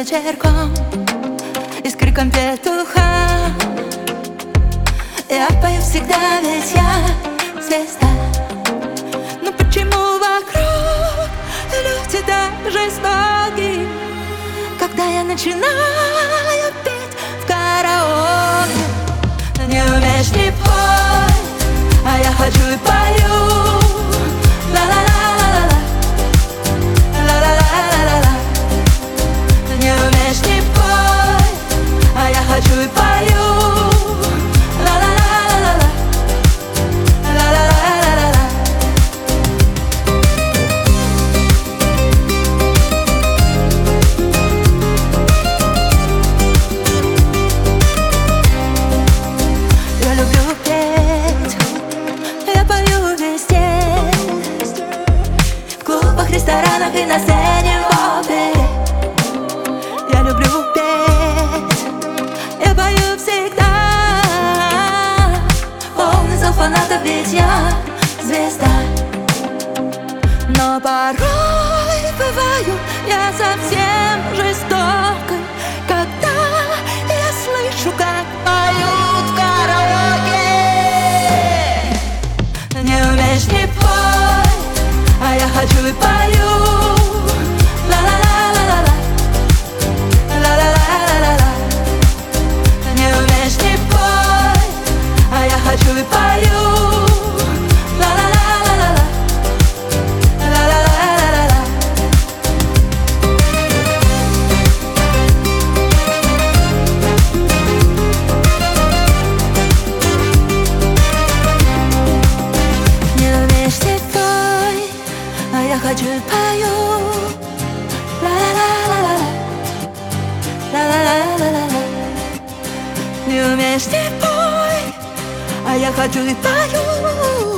вечерком и с криком петуха. Я пою всегда, ведь я звезда. Но почему вокруг люди так жестоки, когда я начинаю петь в караоке? Не умеешь, не пой, а я хочу и пою. Ла-ла-ла-ла-ла, ла-ла-ла-ла-ла. Не умеешь, не пой, а я хочу и пою. Ла-ла-ла-ла-ла, ла-ла-ла-ла-ла. Я люблю петь, я пою везде, в клубах, ресторанах и на сцене в опере. Я люблю петь, я пою всегда, полный зал фанатов, ведь я звезда. Но порой бываю я совсем жестокой, когда я слышу, как поют в караоке. Не умеешь, не пой, а я хочу и пою. Ла-ла-ла-ла-ла, ла-ла-ла-ла-ла. Не умеешь, не пой, а я хочу и пою. Ла-ла-ла-ла-ла, ла-ла-ла-ла-ла. Не умеешь, не пой, а я хочу и пою. Ла-ла-ла-ла-ла, ла-ла-ла-ла-ла. Не умеешь, не пой, а я хочу и пою.